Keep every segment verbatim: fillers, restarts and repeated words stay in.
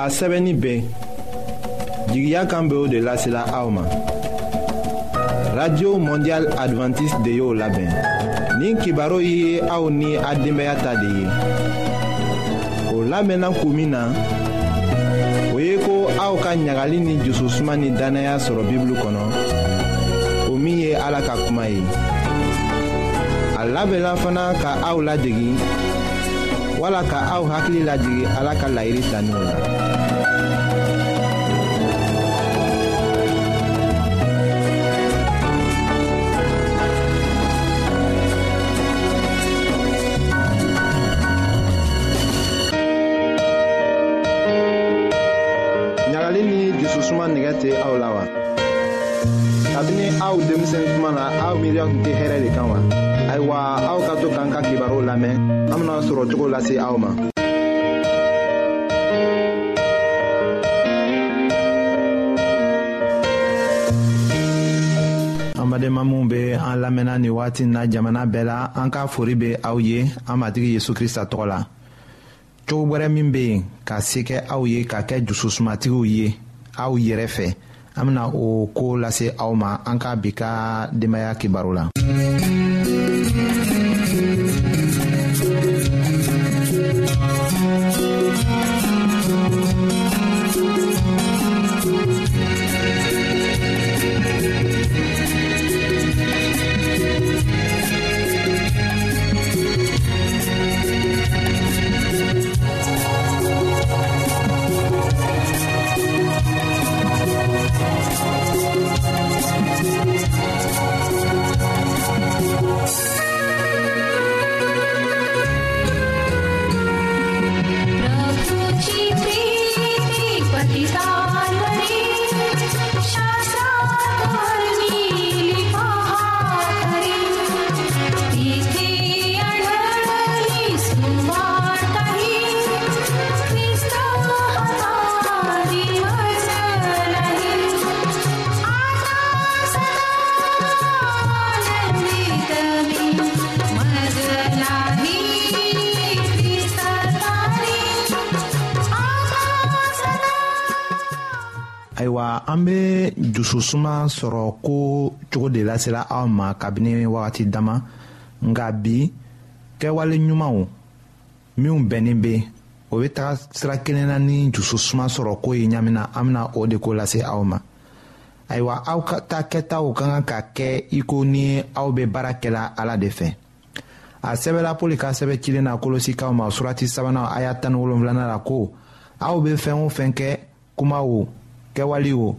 a sɛbɛnni bɛɛ jigiya kan bɛ o de lasela aw ma. Radio Mondial Adventiste de y'o labɛn. Nin kibaru ye aw ni a denbaya ta de ye. O labɛnna kun min na o ye ko aw ka ɲagali ni jususuma ni danaya sɔrɔ Bibulu kɔnɔ, o min ye Ala ka kuma ye. A labɛnna fana ka aw ladegi wala ka aw hakili lajigi Ala ka laɲini taninw la. ɲagali ni jususuma nɛgɛ tɛ aw la wa? Kabini aw denmisɛn kuma na aw miiriya tun tɛ hɛrɛ de kan wa? Ayiwa, aw ka to k'an ka kibaru lamɛn, an bena sɔrɔ cogo lase aw ma. An badenma minnu bɛ an lamɛnna ni waati na jamana bɛɛ la, an ka fori bɛ aw ye an matigi Yesu Krista tɔgɔ la. Cogo wɛrɛ min bɛ yen ka se kɛ aw ye ka kɛ jususumatigiw ye aw yɛrɛ fɛ, an bena o ko lase aw ma an ka bi ka denbaya kibaru la. Ayiwa, an bɛ jususuma sɔrɔ ko cogo de lasela aw ma kabini wagati dama, nka bi kɛwale ɲumanw minnu bɛnnen bɛ o bɛ taga sira kelen na ni jususuma sɔrɔ ko ye ɲamina, an bɛna o de ko lase aw ma. Ayiwa, aw ka taa kɛtaw ka kan ka kɛ i ko ni aw bɛ baara kɛla Ala de fɛ. A sɛbɛnla Pɔli ka sɛbɛn cilen na Kolosikaw ma surati sabanan a y'a tan ni wolonwulanan la ko aw bɛ fɛn o fɛn kɛ kuma o kɛwali o,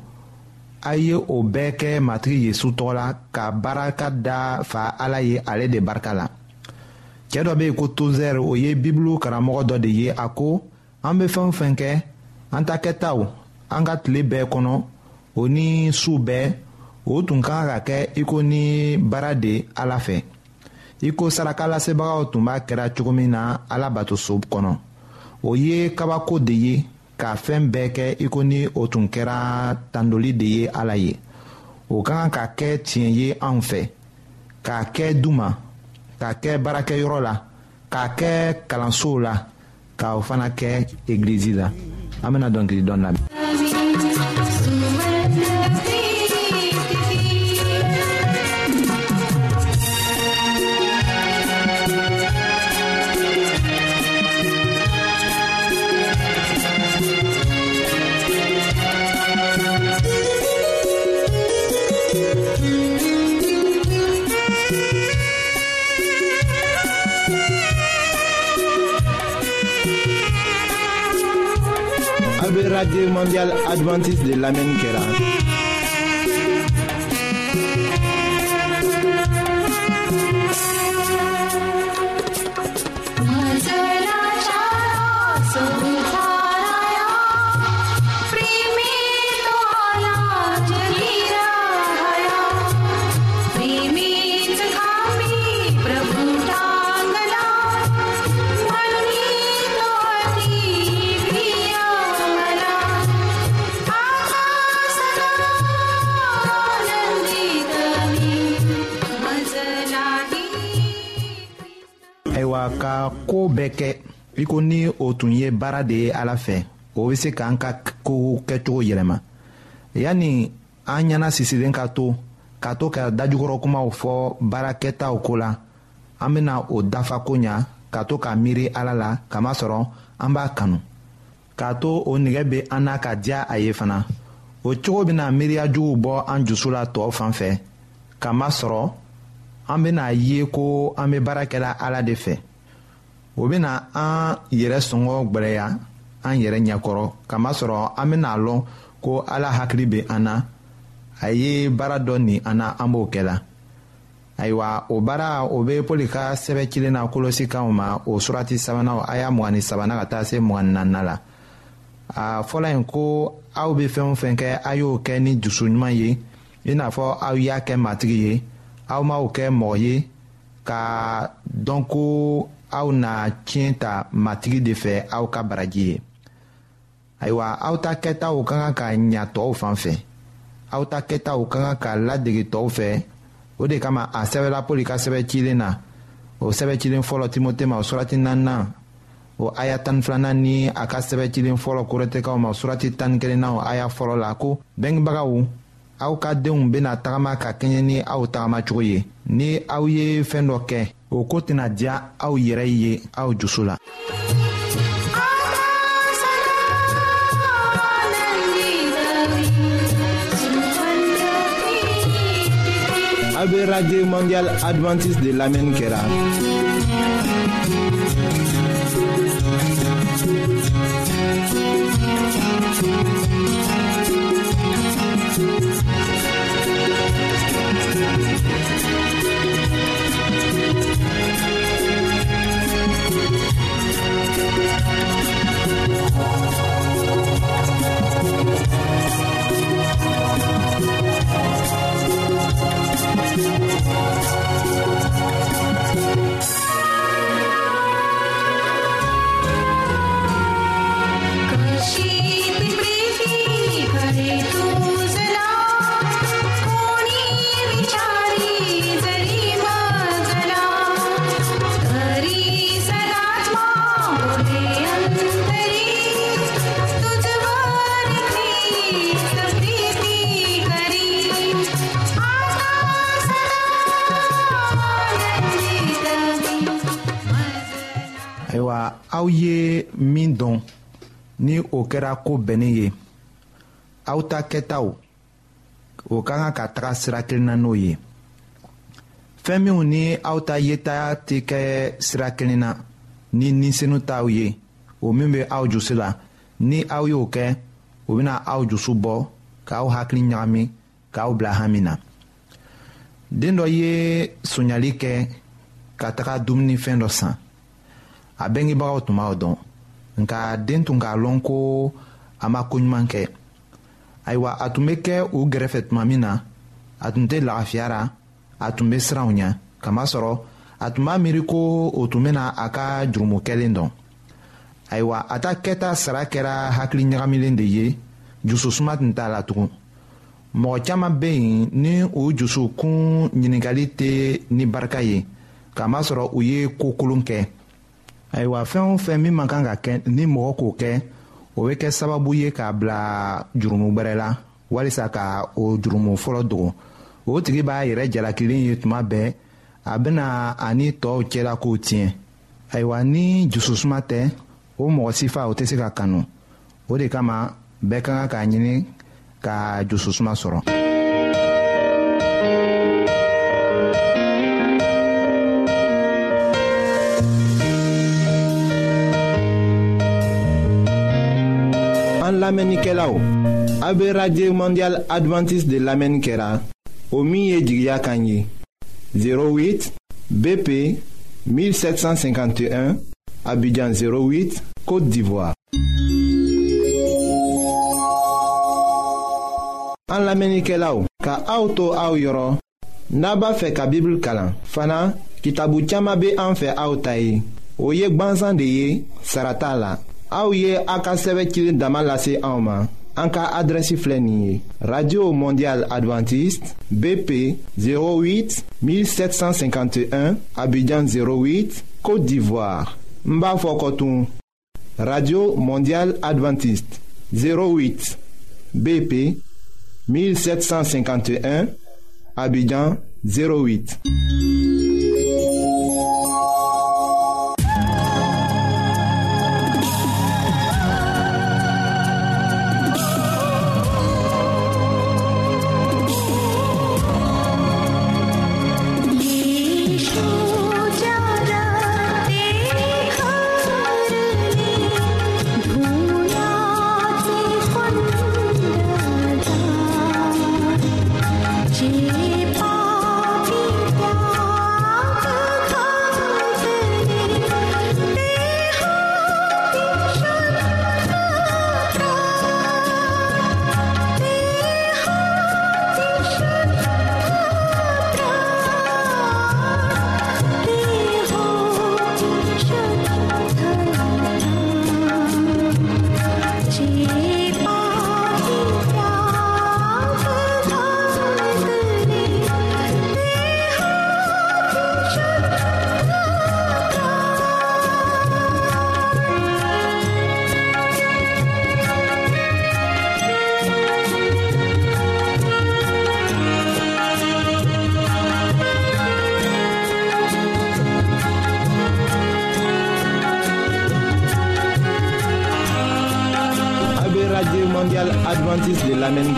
a ye o bɛɛ kɛ matigi Yesu tɔgɔ la ka baraka da fa Ala ye ale de barika la. Cɛ dɔ bɛ yen ko Tozɛri, o ye Bibulu karamɔgɔ dɔ de ye. A ko an bɛ fɛn o fɛn kɛ an ta kɛtaw an ka tile bɛɛ kɔnɔ o ni su bɛɛ, o tun ka kan ka kɛ i ko ni baara de Ala fɛ, i ko saraka lasebagaw tun b'a kɛra cogo min na Ala batoso kɔnɔ. O ye kabako de ye ka fɛn bɛɛ kɛ i ko ni o tun kɛra tandoli de ye Ala ye. O ka kan ka kɛ tiɲɛ ye anw fɛ, k'a kɛ du ma, k'a kɛ baarakɛyɔrɔ la, k'a kɛ kalansow la, k'o fana kɛ egilizi la. An bena dɔnkili dɔ lamɛn. Radio Mondial Adventiste de l'Amérique kɛra. Ka ko bɛɛ kɛ i ko ni o tun ye baara de ye Ala fɛ, o bɛ se k'an ka kow kɛcogo yɛlɛma yanni an ɲɛna sisilen ka to ka to ka dajukɔrɔ kumaw fɔ baarakɛtaw ko la an bɛna o dafa ko ɲa ka to ka miiri ala la kamasɔrɔ an b'a kanu k'a to o nɛgɛ bɛ an na ka diya a ye fana o cogo bɛna miiriyajuguw bɔ an jusu la tɔw fan fɛ kamasɔrɔ an bɛna ye ko an bɛ baara kɛla ala de fɛ o bɛna an yɛrɛ sɔngɔ gbɛlɛya an yɛrɛ ɲɛkɔrɔ kamasɔrɔ an bɛna lɔn ko ala hakili bɛ an na a ye baara dɔ nin an na an b'o kɛla ayiwa o baara o bɛ pɔli ka sɛbɛn cilen na kolosi kanw ma o surati sabanan a y'a mugan ni sabanan ka taa se mugan ni naaninan la a fɔla yen ko aw bɛ fɛn o fɛn kɛ a y'o kɛ ni dusu ɲuman ye i n'a fɔ aw y'a kɛ matigi ye aw m'aw kɛ mɔgɔ ye ka dɔn ko aw na tiɲɛ ta matigi de fɛ aw ka baraji ye ayiwa aw ta kɛtaw ka kan ka ɲa tɔw fan fɛ aw ta kɛtaw ka kan ka ladege tɔw fɛ o de kama a sɛbɛnla pɔli ka sɛbɛn cilen na o sɛbɛn cilen fɔlɔ timote ma o surati naaninan o aya tan ni filanan ni a ka sɛbɛn cilen fɔlɔ korɛtɛkaw ma o surati tan ni kelennan o aya fɔlɔ la ko bɛngebagaw aw ka denw bena tagama ka kɛɲɛ ni aw tagamacogo ye ni aw ye fɛɛn dɔ kɛ o ko tɛna diya aw yɛrɛ ye aw jusu la. A bɛ radio mondial adventiste de lamɛnni kɛra. aw ye min dɔn ni o kɛra ko bɛnnen ye aw ta kɛtaw o ka kan ka taga sira kelen na n'o ye fɛn minw ni aw ta yeta tɛ kɛ sira kelen na ni ninsenu t'aw ye o min bɛ aw jusi la ni aw y'o kɛ o bɛna aw jusu bɔ k'aw hakili ɲagami k'aw bila hami na den dɔ ye sonyali kɛ ka taga dumunifɛn dɔ san a bɛngebagaw tun b'o dɔn nka den tun k'a lɔn ko a ma koɲuman kɛ ayiwa a tun bɛ kɛ u gɛrɛfɛ tuma min na a tun tɛ lagafiyara a tun bɛ siran u ɲɛ kamasɔrɔ a tun b'a miiri ko o tun bɛna a ka jurumu kɛlen dɔn ayiwa a ta kɛta sara kɛra hakili ɲagamilen de ye jususuma tun t'a la tugun mɔgɔ caman bɛ yen ni u jusukun ɲininkali tɛ ni barika ye kamasɔrɔ u ye ko kolon kɛ ayiwa fɛn o fɛn min man kan ka kɛ ni mɔgɔ k'o kɛ o bɛ kɛ sababu ye k'a bila jurumu wɛrɛ la walisa ka o jurumu fɔlɔ dogo o tigi b'a yɛrɛ jalakilen ye tuma bɛɛ a bɛna a ni tɔw cɛla kow tiɲɛ ayiwa ni jususuma tɛ o mɔgɔ si fa o tɛ se ka kanu o de kama bɛɛ ka kan k'a ɲini ka jususuma sɔrɔ. An lamɛnnikɛlaw a bɛ radio mondial adventiste de lamɛnni kɛra o min ye jigiya kan ye zéro huit B P mille sept cent cinquante et un Abidjan zéro huit Côte d'Ivoire. An lamɛnnikɛlaw ka aw to aw yɔrɔ n'a b'a fɛ ka Bible kalan fana kitabu caman bɛ an fɛ aw ta ye o ye gwansan de ye sara t'a la. Aw ye a ka sɛbɛn cilen dama lase anw ma an ka adrɛsi filɛ nin ye radio mondial adventiste B P zéro huit mille sept cent cinquante et un Abidjan zéro huit Côte d'Ivoire n b'a fɔ kɔtun Radio Mondiale Adventiste, zéro huit B P mille sept cent cinquante et un, Abidjan zéro huit. Radio Mondiale Adventiste de l'Amérique.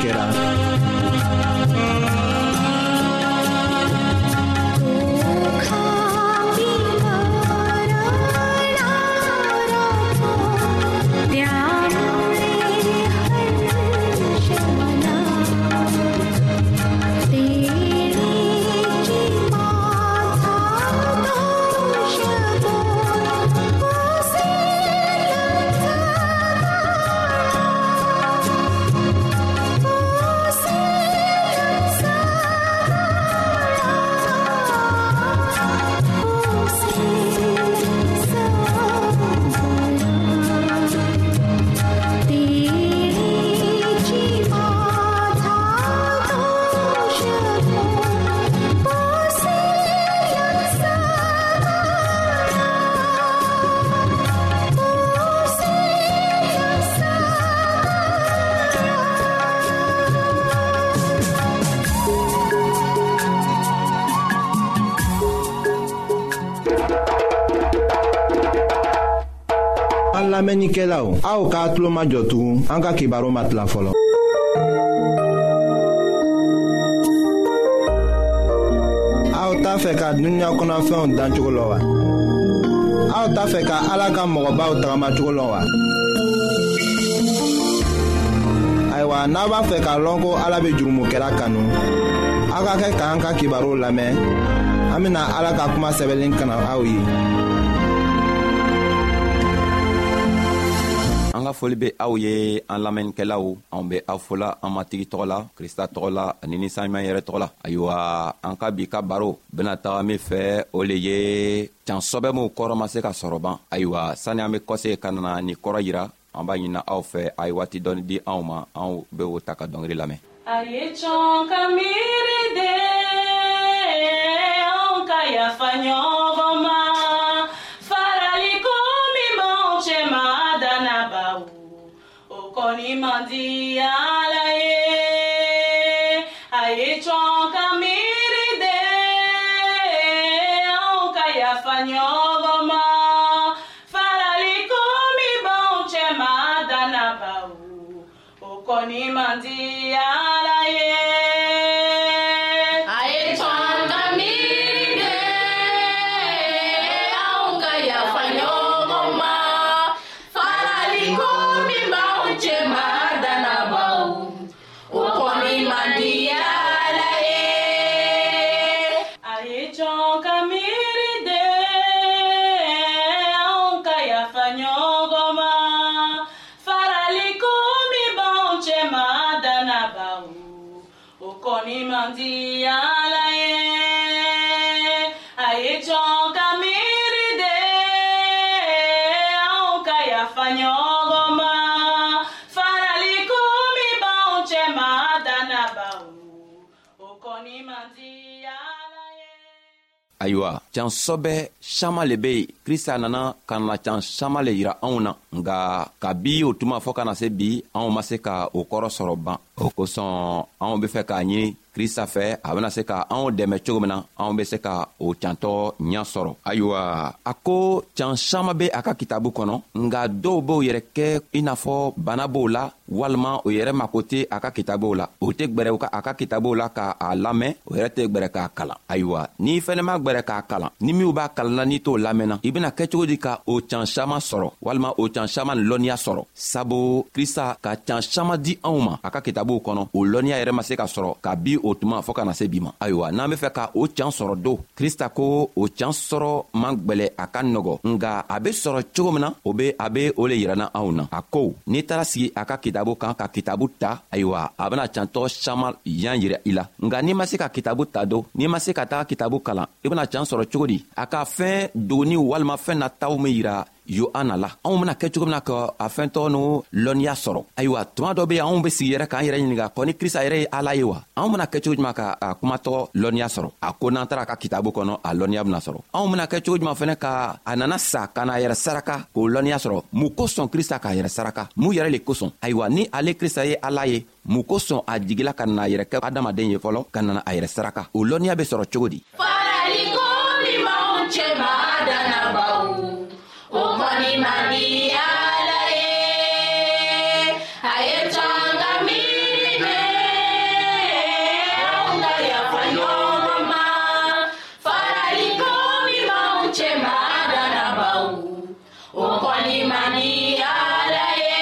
Lamɛnnikɛlaw, aw k'a tulo majɔ tugun an ka kibaru ma tila fɔlɔ. Aw t'a fɛ ka dunuya kɔnɔfɛnw dan cogo la wa? Aw t'a fɛ ka Ala ka mɔgɔbaw tagamacogo la wa? Ayiwa, n'a b'a fɛ k'a lɔn ko Ala bɛ jurumokɛla kanu, aw ka kɛ k'an ka kibaru lamɛn. An bɛna Ala ka kuma sɛbɛnlen kana aw ye. An ka foli bɛ aw ye an lamɛnnikɛlaw, an bɛ aw fola an matigi tɔgɔ la, Krista tɔgɔ la, ani ni sanuman yɛrɛ tɔgɔ la. Ayiwa, an ka bi ka baro bɛna taga min fɛ o le ye can sɔbɛ min kɔrɔ ma se ka sɔrɔ ban. Ayiwa, sani an bɛ kɔse ka na ni kɔrɔ yira, an b'a ɲini aw fɛ a ye waati dɔɔni di anw ma, an bɛ o ta ka dɔnkili lamɛn. A ye cɔn ka miiri de, anw ka yafa ɲɔgɔn ma. Koni mandi ala ye, a ye cɔn ka miiri de, anw ka yafa ɲɔgɔn ma. Farali ko min b'anw cɛma danaba o kɔni mandi ala ye. A ye cɔn ka miiri de, anw ka yafa ɲɔgɔn ma. Farali ko min b'anw cɛma danaba o kɔni mandi ala ye. A ye cɔn ka miiri de, anw ka yafa ɲɔgɔn ma. Farali ko min b'anw cɛma danaba o kɔni mandi ala ye. A ye cɔn ka miiri de, anw ka yafa ɲɔgɔn ma. Farali ko min b'anw cɛma danaba o kɔni mandi ala ye. Ayiwa, can sɔbɛ saman le be yen krista nana ka na can saman le yira anw na nga kabi o tuma fɔ kana se bi anw ma se ka o kɔrɔ sɔrɔ ban o kosɔn anw be fɛ k'a ɲini krista fɛ a bena se ka anw dɛmɛ cogo min na anw be se ka o cantɔ ɲa sɔrɔ. Ayiwa a ko can saman be a ka kitabu kɔnɔ nga dɔw b'o yɛrɛ kɛ i n'a fɔ bana b'o la walima o yɛrɛ mako tɛ a ka kitabuw la o tɛ gwɛrɛ ka a ka kitabuw la k'a lamɛn o yɛrɛ tɛ gwɛrɛ k'a kalan. Ayiwa n'i fɛnɛ ma gwɛrɛ k'a kalan ni minw b'a kalanna n'i t'o lamɛnna i bena kɛ cogo di ka o can saman sɔrɔ walima o can saman lɔnniya sɔrɔ sabu krista ka can saman di anw ma a ka kitabuw kɔnɔ o lɔnniya yɛrɛ ma se ka sɔrɔ ka bi o tuma fɔɔ kana se bi ma. Ayiwa n'an be fɛ ka o can sɔrɔ don krista ko o can sɔrɔ man gwɛlɛ a ka nɔgɔ nga a be sɔrɔ cogo min na o be a be o le yirana anw na. A ko n'i taara sigi a ka kitabu kan ka kitabu ta ayiwa a bena cantɔ saman yan yira i la nga n'i ma se ka kitabu ta don n'i ma se ka taga kitabu kalan i bena can sɔrɔ cogo di a ka fɛɛn dogoniw walima fɛɛn nataw min yira yohana la anw bena kɛ cogo min na ka a fɛntɔ no lɔnniya sɔrɔ. Ayiwa tuma dɔ be yen anw be sigi yɛrɛ k'an yɛrɛ ɲininga kɔ ni krista yɛrɛ ye ala ye wa anw bena kɛ cogo juman ka a kumatɔ lɔnniya sɔrɔ. A ko n'an taara a ka kitabu kɔnɔ a lɔnniya bena sɔrɔ. Anw bena kɛ cogo juman fɛnɛ ka a nana sa ka na a yɛrɛ saraka k'o lɔnniya sɔrɔ mun kosɔn krista k'a yɛrɛ saraka mun yɛrɛ le kosɔn. Ayiwa ni ale krista ye ala ye mun kosɔn a jigila ka nana a yɛrɛ kɛ adamaden ye fɔlɔ ka nana a yɛrɛ saraka o lɔnniya be sɔrɔ cogo di. Faraliko ni maun cema dana bau o koni mani ala ye aye tanga mire unga ya fanyoma faraliko ni maun cema dana bau o koni mani ala ye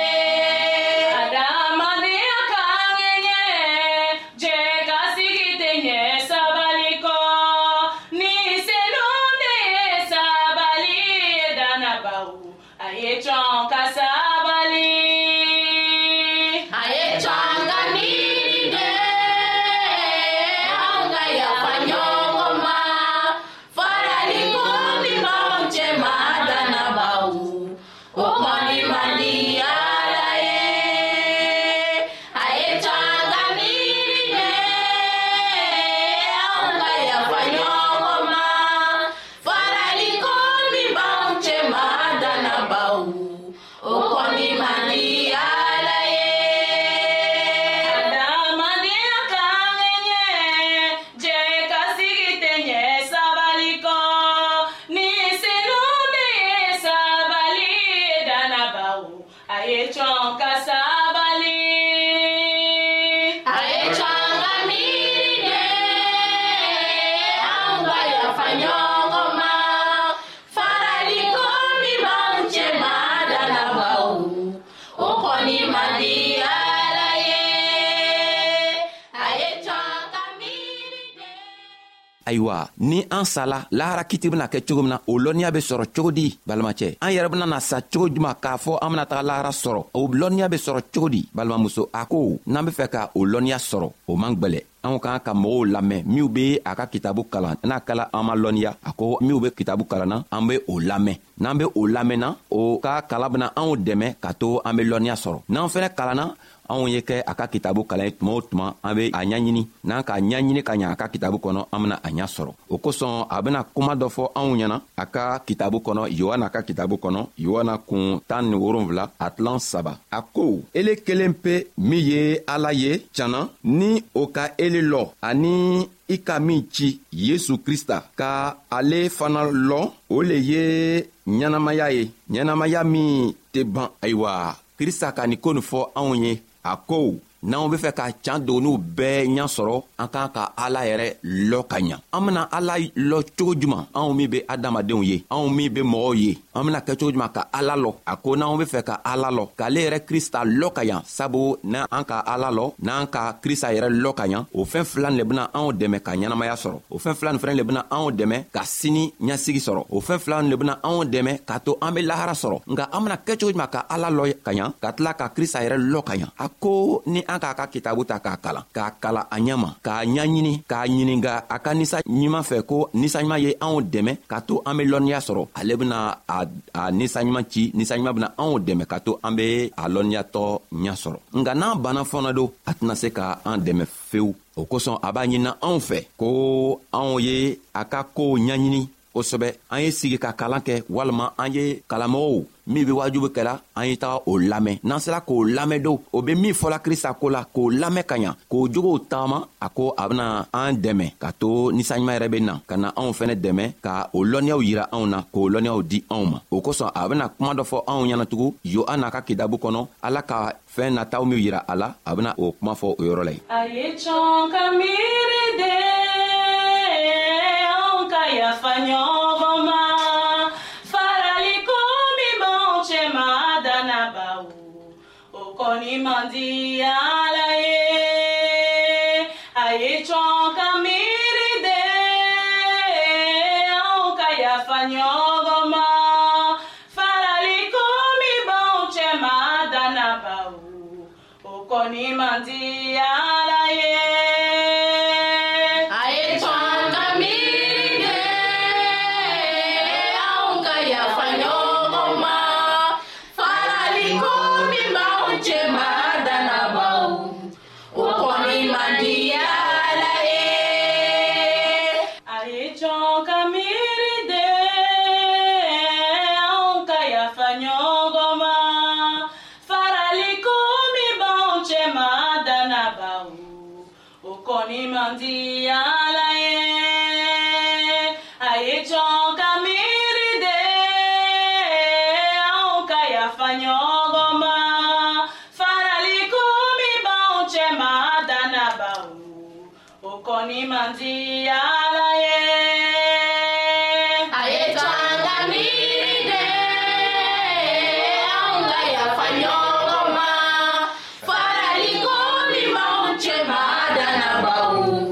adamani akangenye je kasigite nye sabaliko ni selunde sabali dana bau aye chonka sabali aye chonka nide aunga ya fanyoma faraliko mi maunche madana bau okoni mani ala ye aye chonka nide aunga ya fanyoma faraliko mi maunche madana bau okoni mani ala ye adamani akangenye je kasigite nye sabaliko ni selunde sabali dana bau aye chonka sabali aye chonka miride aunga ya fanyongoma faraliko mi maunche madana bau okoni mani ala ye aye chonka miride. Ayiwa ni an sala lahara kiti bena kɛ cogo min na o lɔnniya be sɔrɔ cogo di balimacɛ an yɛrɛ bena na sa cogo juman k'a fɔ an bena taga lahara sɔrɔ o lɔnniya be sɔrɔ cogo di balimamuso a ko n'an be fɛ ka o lɔnniya sɔrɔ o man gwɛlɛ anw kan ka mɔgɔw lamɛn minw be a ka kitabu kalan n'a kala an ma lɔnniya a ko minw be kitabu kalanna an be o lamɛn n'an be o lamɛnna o ka kala bena anw dɛmɛ ka to an be lɔnniya sɔrɔ n'an fɛnɛ kalanna anw ye kɛ a ka kitabu kalan ye tuma o tuma an be a ɲaɲini n'an k'a ɲaɲini ka ɲa a ka kitabu kɔnɔ an bena a ɲa sɔrɔ o kosɔn a bena kuma dɔ fɔ anw ɲɛna a ka kitabu kɔnɔ yohana ka kitabu kɔnɔ yohana kun tan ni wolonfila a tilan saba a ko ele kelen pe min ye ala ye canna ni o ka ele lɔ ani i ka min ci yesu krista ka ale fana lɔ o le ye ɲɛnamaya ye ɲɛnamaya min tɛ ban ayiwa krista ka nin ko nin fɔ anw ye a ko n'anw be fɛ ka can dogoniw bɛɛ ɲa sɔrɔ an kan ka ala yɛrɛ lɔ ka ɲa an bena ala lɔ cogo juman anw min be adamadenw ye anw min be mɔgɔw ye an bena kɛ cogo juman ka ala lɔ a ko n'anw be fɛ ka ala lɔ k'ale yɛrɛ krista lɔ ka ɲa sabu n'an ka ala lɔ n'an ka krista yɛrɛ lɔ ka ɲa o fɛn fila nin le bena anw dɛmɛ ka ɲɛnamaya sɔrɔ o fɛn fila nin fɛnɛ le bena anw dɛmɛ ka sini ɲasigi sɔrɔ o fɛn fila nin le bena anw dɛmɛ k'a to an be lahara sɔrɔ nka an bena kɛ cogo juman ka ala lɔ ka ɲa ka tila ka krista yɛrɛ lɔ ka ɲa a ko ni an k'a ka kitabu ta k'a kalan k'a kalan a ɲama k'a ɲaɲini k'a ɲininga a ka nisa ɲuman fɛ ko nisa ɲuman ye anw dɛmɛ ka to an be lɔnniya sɔrɔ ale bena a, a nisa ɲuman ci nisa ɲuman bena anw dɛmɛ ka to an be a lɔnniyatɔ ɲa sɔrɔ nka n'an banna fɔna don a tɛna se ka an dɛmɛ fewu o kosɔn a b'a ɲinina anw fɛ ko anw ye a ka koow ɲaɲini kosɛbɛ. An ye sigi ka kalan kɛ walima an ye kalanmɔgɔw min be wajubu kɛla an ye taga o lamɛn. N'an sera k'o lamɛn don, o be min fɔla Krista ko la k'o lamɛn ka ɲa, k'o jogow tagama, a ko a bena an dɛmɛ ka to ninsanɲuman yɛrɛ be na ka na anw fɛnɛ dɛmɛ ka o lɔnniyaw yira anw na, k'o lɔnniyaw di anw ma. O kosɔn a bena kuma dɔ fɔ anw ɲɛnatugun Yohana ka kitabu kɔnɔ, Ala ka fɛn nataw min yira a la, a bena o kuma fɔ o yɔrɔ la ye. A ye cɔn ka miiri de anw ka yafa ɲɔgɔn ma, faraliko min b'anw cɛma dannabaw, o kɔni man di Ala ye. A ye cɔn ka miiri de anw ka yafa ɲɔgɔn ma, faraliko min b'anw cɛma dannabaw, o kɔni man di Ala ye. A ye cɔn ka miiri de anw ka yafa ɲɔgɔn ma, faraliko min b'anw cɛma dannabaw, o kɔni man di Ala ye. A ye cɔn ka miiri de anw ka yafa ɲɔgɔn ma, faraliko min b'anw cɛma dannabaw, o kɔni man di Ala ye. A ye cɔn ka miiri de anw ka yafa ɲɔgɔn ma, faraliko min b'anw cɛma dannabaw, o kɔni man di Ala ye. A ye cɔn ka miiri de anw ka yafa ɲɔgɔn ma, faraliko min b'anw cɛma dannabaw,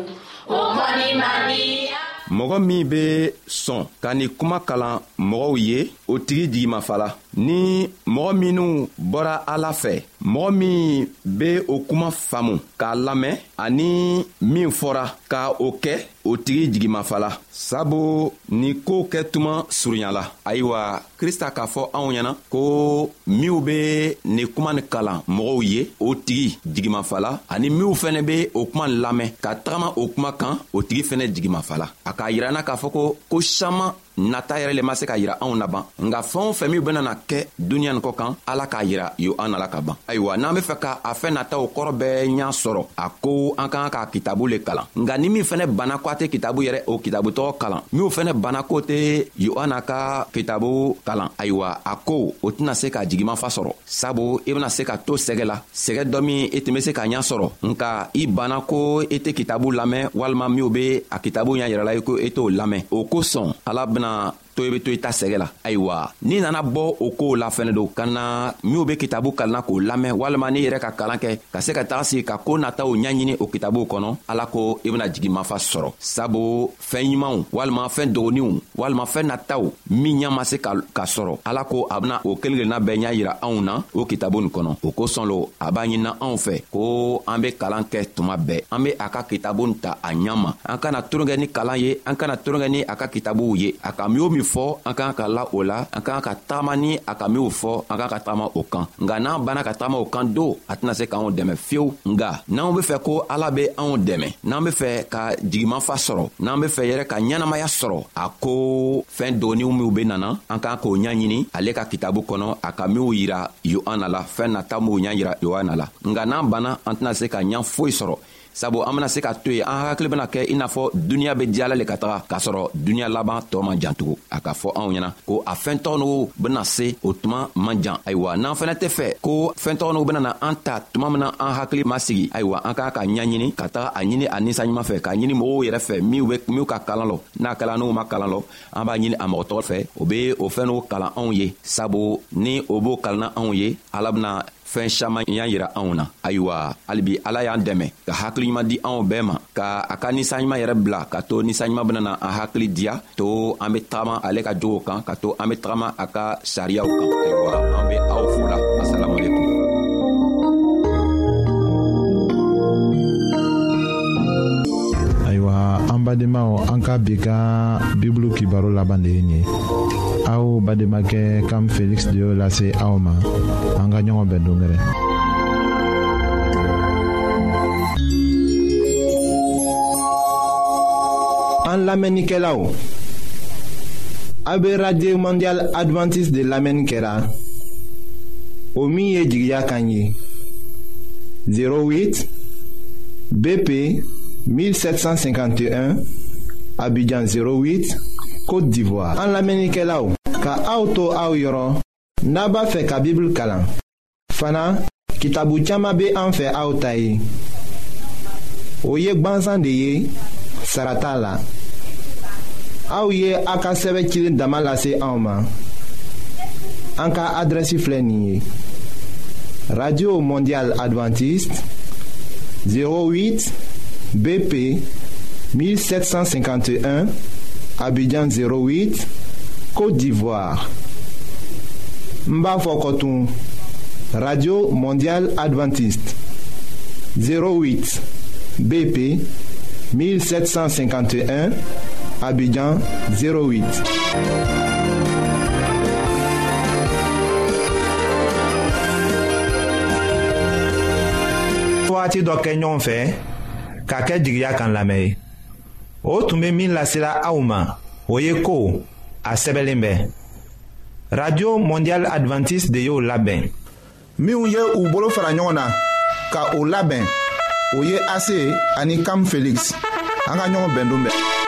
o kɔni man di. Mɔgɔ min be sɔn ka ni kuma kalan mɔgɔw ye, o tigi jigimafala. Ni mɔgɔ minnu bɔra Ala fɛ, mɔgɔ min be o kuma faamu k'a lamɛn ani min fɔra ka o kɛ, o tigi jigimafala. Sabu ni kow kɛ tuma surunyala. Ayiwa, Krista k'a fɔ anw ɲɛna ko minw be ni kuma ni kalan mɔgɔw ye, o tigi jigimafala, ani minw fɛnɛ be o kuma lamɛn ka tagama o kuma kan, o tigi fɛnɛ jigimafala. A k'a yirana k'a fɔ ko ko saman nata yɛrɛ le ma se ka yira anw na ban, nga fɛn o fɛn min benana kɛ duniɲa nin kɔ kan, Ala k'a yira Yohana la ka ban. Ayiwa, n'an be fɛ ka a fɛn nataw kɔrɔ bɛɛ ɲa sɔrɔ, a ko an kan ka kitabu le kalan. Nga ni min fɛnɛ banna ko a tɛ kitabu yɛrɛ o kitabu tɔgɔ kalan, minw fɛnɛ banna ko tɛ Yohana ka kitabu kalan, ayiwa, a ko o tɛna se ka jigimafa sɔrɔ. Sabu i bena se ka to sɛgɛ la, sɛgɛ dɔ min i tun be se ka ɲa sɔrɔ, nka i banna ko i tɛ kitabu lamɛn walima minw be a kitabu ɲa yirala i ko i t'o lamɛn. O kosɔn Ala bena to i be to i ta sɛgɛ la. Ayiwa, n'i nana bɔ o kow la fɛnɛ don ka na minw be kitabu kalanna k'o lamɛn, walima n'i yɛrɛ ka kalan kɛ ka se ka taga sigi ka ko nataw ɲaɲini o kitabuw kɔnɔ, Ala ko i bena jigimafa sɔrɔ. Sabu fɛn ɲumanw walima fɛn dɔgɔninw walima fɛn nataw min ɲa ma se ka, ka sɔrɔ, Ala ko a bena o kelen kelenna bɛɛ ɲa yira anw na o kitabu nin kɔnɔ. O kosɔn lo a b'a ɲinina anw fɛ ko an be kalan kɛ tuma bɛɛ, an be a ka kitabu nin ta a ɲama. An kana turon kɛ ni kalan ye, an kana turon kɛ ni a ka kitabuw ye. A ka min o min fɔ, an kan ka la o la, an kan ka tagama ni a ka minw fɔ, an kan ka tagama o kan. Nga n'an banna ka tagama o kan don, a tɛna se k'anw dɛmɛ fiyewu. Nga n'anw be fɛ ko Ala be anw dɛmɛ, n'an be fɛ ka jigimafa sɔrɔ, n'an be fɛ yɛrɛ ka ɲɛnamaya sɔrɔ, a ko fɛn dɔɔniw minw be nana, an kan k'o ɲaɲini ale ka kitabu kɔnɔ, a ka minw yira Yohana la, fɛn nata minw ɲa yira Yohana la. Nga n'an banna, an tɛna se ka ɲa foyi sɔrɔ. Sabu an bena se ka to yen, an hakili bena kɛ i n'a fɔ duniɲa be diyala le ka taga, k'a sɔrɔ duniɲa laban tɔɔ man jan tugun. A ka fɔ anw ɲɛna ko a fɛntɔgɔ n'u bena se o tuma man jan. Ayiwa, n'an fɛnɛ tɛ fɛ ko fɛntɔgɔ n'u benana an ta tuma min na an hakili ma sigi, ayiwa, an k'a ka ɲaɲini ka taga a ɲini a ninsanɲuman fɛ, k'a ɲini mɔgɔw yɛrɛ fɛ minw be minw ka kalan lɔ. N'a kɛla n'u ma kalan lɔ, an b'a ɲini a mɔgɔ tɔgɔ fɛ, o be o fɛn n'u kalan anw ye. Sabu ni o b'o kalanna anw ye, Ala bena fɛn saman y'a yira anw na. Ayiwa, halibi Ala y'an dɛmɛ ka hakili ɲuman di anw bɛɛ ma, ka a ka ninsanɲuman yɛrɛ bila ka to ninsanɲuman benana an hakili diya, to an be tagama ale ka jogow kan, ka to an be tagama a ka sariyaw kan. Ayiwa, an be aw fo la. Asalamualekum. Ayiwa, an badenmaw, an ka bi ka bibulu kibaro laban de ye nin ye. Aw bademakɛ Kam Felix de y'o lase aw ma. An ka ɲɔgɔn bɛn dongɛrɛ. An lamɛnnikɛlaw, a bɛ radio mondial adventiste de lamɛnni kɛra o min ye jigiya kan ye zéro huit B P mille sept cent cinquante et un Abidjan zéro huit Côte d'Ivoire. An lamɛnnikɛlaw, ka aw to aw yɔrɔ n'a b'a fɛ ka Bible kalan. Fana kitabu caman bɛ an fɛ aw ta ye. O ye gwanzan de ye, sara t'a la. Aw ye a ka sɛbɛn cilen dama lase anw ma. An ka adrɛsi filɛ nin ye: Radio Mondial Adventiste zéro huit B P mille sept cent cinquante et un Abidjan zéro huit Côte d'Ivoire. N b'a fɔ kɔtun: Radio Mondial Adventiste zéro huit B P mille sept cent cinquante et un Abidjan zéro huit. Waati dɔ kɛ ɲɔgɔn fɛ k'a kɛ jigiya kan lamɛn ye. O tun bɛ min lasela aw ma, o ye ko a sɛbɛnlen bɛ. Radio Mondial Adventiste de y'o labɛn. Minnu ye u bolo fara ɲɔgɔn na ka o labɛn, o ye A C ani Cam Felix. An ka ɲɔgɔn bɛn don bɛɛ.